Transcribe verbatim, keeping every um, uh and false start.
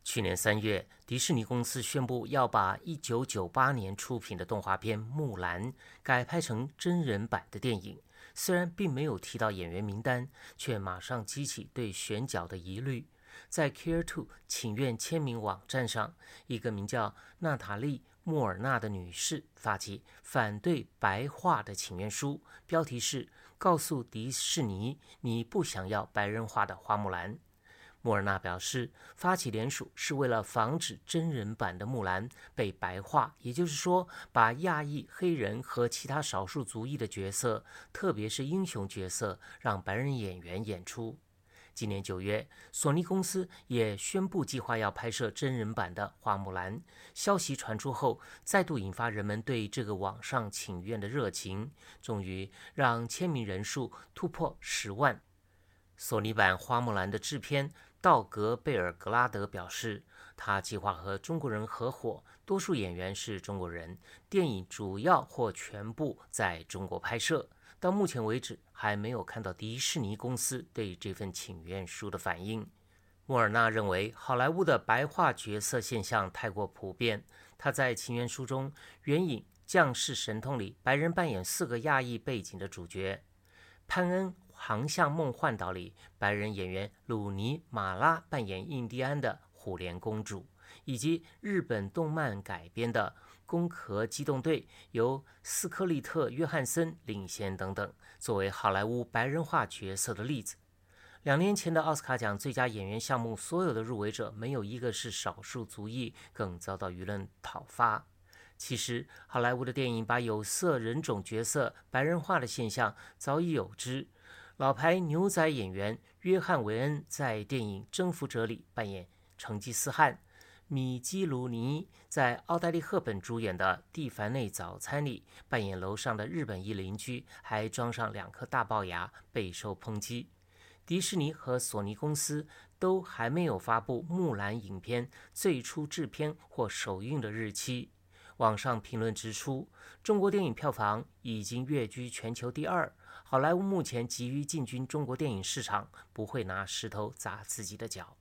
去年三月，迪士尼公司宣布要把一九九八年出品的动画片《木兰》改拍成真人版的电影。虽然并没有提到演员名单，却马上激起对选角的疑虑。在 Care to 请愿签名网站上，一个名叫娜塔莉·莫尔纳的女士发起反对白化的请愿书，标题是“告诉迪士尼，你不想要白人化的花木兰”。莫尔纳表示，发起联署是为了防止真人版的木兰被白化，也就是说，把亚裔、黑人和其他少数族裔的角色，特别是英雄角色，让白人演员演出。今年九月，索尼公司也宣布计划要拍摄真人版的花木兰。消息传出后，再度引发人们对这个网上请愿的热情，终于让签名人数突破十万。索尼版花木兰的制片道格·贝尔格拉德表示，他计划和中国人合伙，多数演员是中国人，电影主要或全部在中国拍摄。到目前为止，还没有看到迪士尼公司对这份请愿书的反应。莫尔纳认为，好莱坞的白化角色现象太过普遍。他在请愿书中援引《降世神通》里白人扮演四个亚裔背景的主角，潘恩航向梦幻岛里白人演员鲁尼·马拉扮演印第安的虎莲公主，以及日本动漫改编的《攻壳机动队》由斯科利特·约翰森领衔等等，作为好莱坞白人化角色的例子。两年前的奥斯卡奖最佳演员项目，所有的入围者没有一个是少数族裔，更遭到舆论讨伐。其实，好莱坞的电影把有色人种角色白人化的现象早已有之。老牌牛仔演员约翰·韦恩在电影《征服者》里扮演成吉思汗，米基·鲁尼在奥黛丽·赫本主演的《蒂凡内早餐》里扮演楼上的日本裔邻居，还装上两颗大龅牙，备受抨击。迪士尼和索尼公司都还没有发布木兰影片最初制片或首映的日期。网上评论指出，中国电影票房已经跃居全球第二，好莱坞目前急于进军中国电影市场，不会拿石头砸自己的脚。